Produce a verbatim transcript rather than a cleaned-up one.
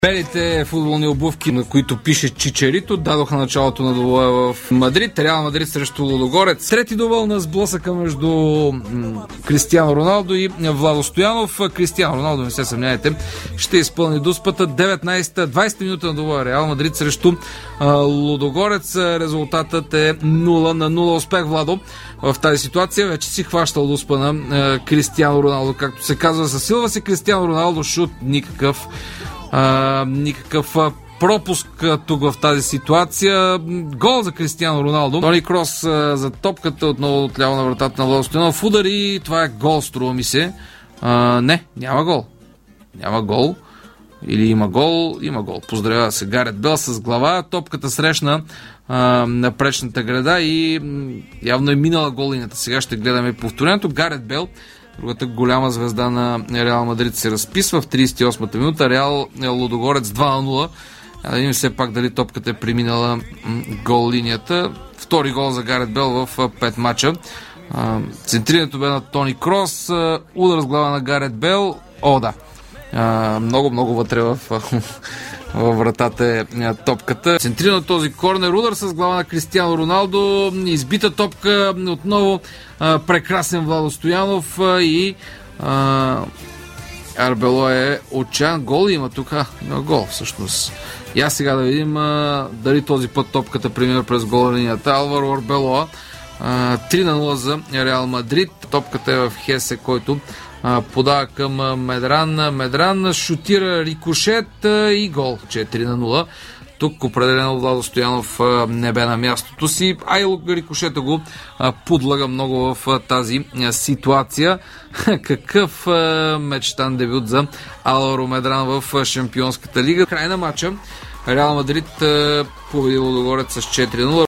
Белите футболни обувки, на които пише Чичерито, дадоха началото на двубоя в Мадрид. Реал Мадрид срещу Лудогорец. Трети дубъл на сблъсъка между м- Кристиано Роналдо и Владо Стоянов. Кристиано Роналдо, не се съмняйте, ще изпълни дуспата. деветнайсета двайсета минута на двубоя. Реал Мадрид срещу а, Лудогорец. Резултатът е нула на нула. Успех, Владо, в тази ситуация. Вече си хващал дуспа на а, Кристиано Роналдо, както се казва. Засилва се Кристиано Роналдо. Шут никакъв. А, никакъв а, пропуск а, тук в тази ситуация. Гол за Кристиано Роналдо. Тони Крос а, за топката отново отляво на вратата на Владо Стоянов. Удар и това е гол, струва ми се. А, не, няма гол. Няма гол. Или има гол? Има гол. Поздравява се Гарет Бел с глава. Топката срещна а, на пречната града и м, явно е минала голинята. Сега ще гледаме повторението. Гарет Бел, другата голяма звезда на Реал Мадрид, се разписва в трийсет и осмата минута. Реал Лудогорец два на нула. Да видим все пак дали топката е преминала гол линията. Втори гол за Гарет Бел в пет мача. Центрирането бе на Тони Крос. Удар с глава на Гарет Бел. О, да. Много, много вътре в, в вратата е топката. Центрирано този корнер. Удар с глава на Кристиано Роналдо. Избита топка. Отново прекрасен Владо Стоянов и а, Арбело е отчаян. Гол има тук. А, има гол всъщност. И аз сега да видим а, дали този път топката премина през гола линията. Алваро Арбело. три на нула за Реал Мадрид. Топката е в Хесе, който а, подава към Медран. Медран шутира рикошет а, и гол. четири на нула. Тук определено Владо Стоянов а, не бе на мястото си, а и рикошета го а, подлага много в а, тази а, ситуация. Какъв а, мечтан дебют за Алваро Медран в а, Шампионската лига. Край на матча. Реал Мадрид а, победи Лудогорец с четири на нула.